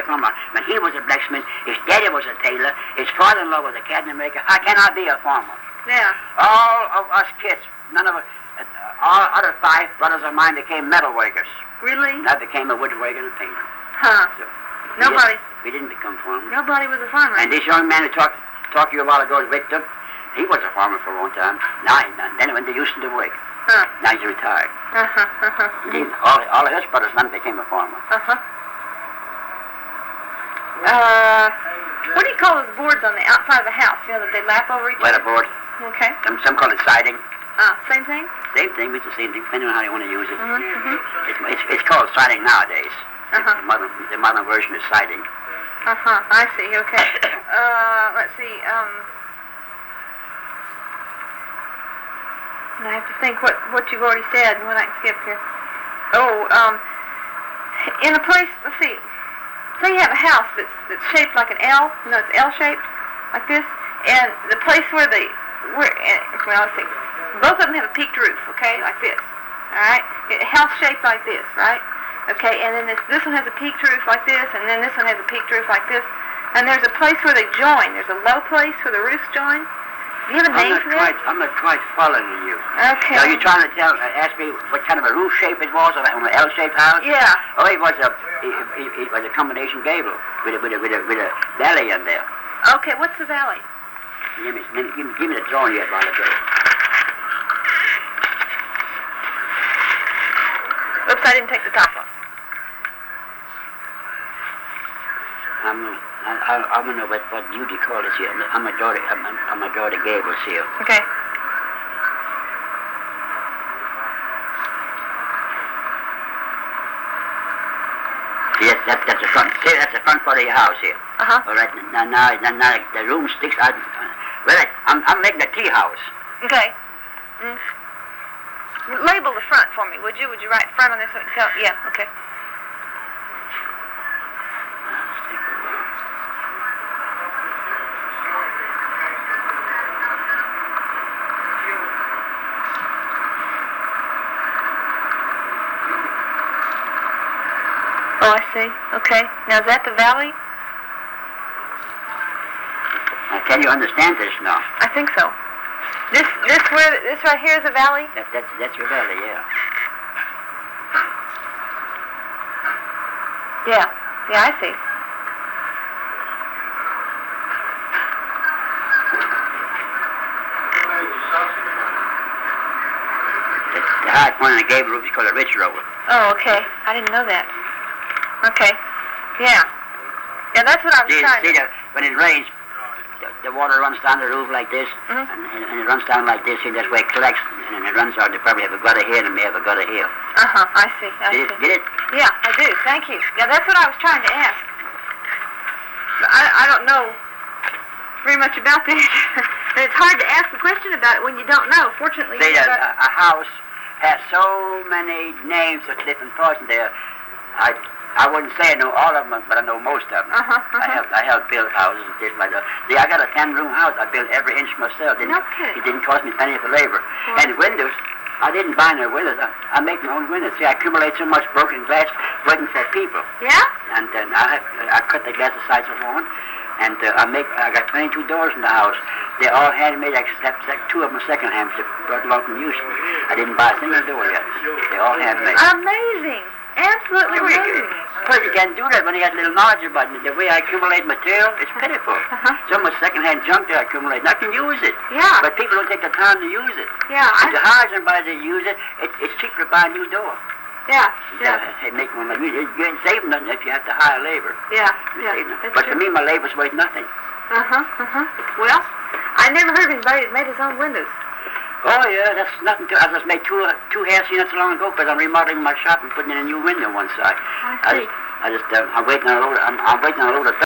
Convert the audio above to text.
a farmer. When he was a blacksmith, his daddy was a tailor, his father-in-law was a cabinet maker. How can I be a farmer? Yeah. All of us kids, none of us, all other 5 brothers of mine became metal workers. Really? I became a woodworker and a painter. Huh. So Nobody. We didn't become farmers. Nobody was a farmer. And this young man who talked to you a while ago, Victor, he was a farmer for a long time. Then when they used to work. Huh. Now he's retired. Uh-huh. All of his brothers, none became a farmer. Uh-huh. What do you call those boards on the outside of the house? You know, that they lap over each other? Weatherboard. Okay. Some call it siding. Same thing? Same thing, it's the same thing, depending on how you want to use it. Mm-hmm. It's called siding nowadays. Uh-huh. The modern version is siding. Uh-huh. I see. Okay. Let's see. I have to think what you've already said and what I can skip here. In a place, let's see. Say you have a house that's shaped like an L. You know, it's L-shaped, like this. And the place well, let's see. Both of them have a peaked roof, okay, like this. All right? A house shaped like this, right? Okay, and then this one has a peaked roof like this, and then this one has a peaked roof like this. And there's a place where they join. There's a low place where the roofs join. Do you have a name for that? I'm not quite following you. Okay. Now, you're trying to ask me what kind of a roof shape it was on an L-shaped house? Yeah. Oh, it was a combination gable with a valley in there. Okay, what's the valley? Give me the drawing you had while ago. Oops, I didn't take the top off. I don't know what you call this here. I'm a daughter gables here. Okay. Yes, that's the front. See, that's the front part of your house here. Uh-huh. All right. Now the room sticks out. Well, I'm making a tea house. Okay. Label the front for me, would you? Would you write front on this one? Yeah, okay. Oh, I see. Okay. Now, is that the valley? Now, can you understand this now? I think so. This right here is a valley? That's your valley, yeah. Yeah, I see. The high point on the gable roof is called a ridge road. Oh, okay. I didn't know that. Okay. Yeah. Yeah, that's what I was trying to... See, when it rains, the water runs down the roof like this, Mm-hmm. and it runs down like this, and that's where it collects, and it runs out. They probably have a gutter here, and they may have a gutter here. Uh-huh, I see. Get it? Yeah, I do. Thank you. Yeah, that's what I was trying to ask. But I don't know very much about this. And it's hard to ask a question about it when you don't know. Fortunately, See, a house has so many names of different parts in there. I wouldn't say I know all of them, but I know most of them. I helped build houses and things like that. See, I got a 10-room house. I built every inch myself. No kidding. It didn't cost me a penny for labor. Wow. And windows, I didn't buy no windows. I make my own windows. See, I accumulate so much broken glass waiting for people. Yeah? And then I cut the glass the size of one. And I got 22 doors in the house. They're all handmade, except 2 of them are second-hand, which I brought along from Houston. I didn't buy a single door yet. They're all handmade. Amazing. Absolutely amazing. But you can't do that when you got a little knowledge about it. The way I accumulate material, it's pitiful. So much second-hand junk that I accumulate. And I can use it. Yeah. But people don't take the time to use it. Yeah. If you hire somebody to use it, it's cheaper to buy a new door. Yeah. Make one like you ain't saving nothing if you have to hire labor. Yeah. But for me, my labor's worth nothing. Well, I never heard of anybody that made his own windows. Oh yeah, that's nothing. I just made two hair scenes long ago because I'm remodeling my shop and putting in a new window on one side. I see. I'm waiting on a load of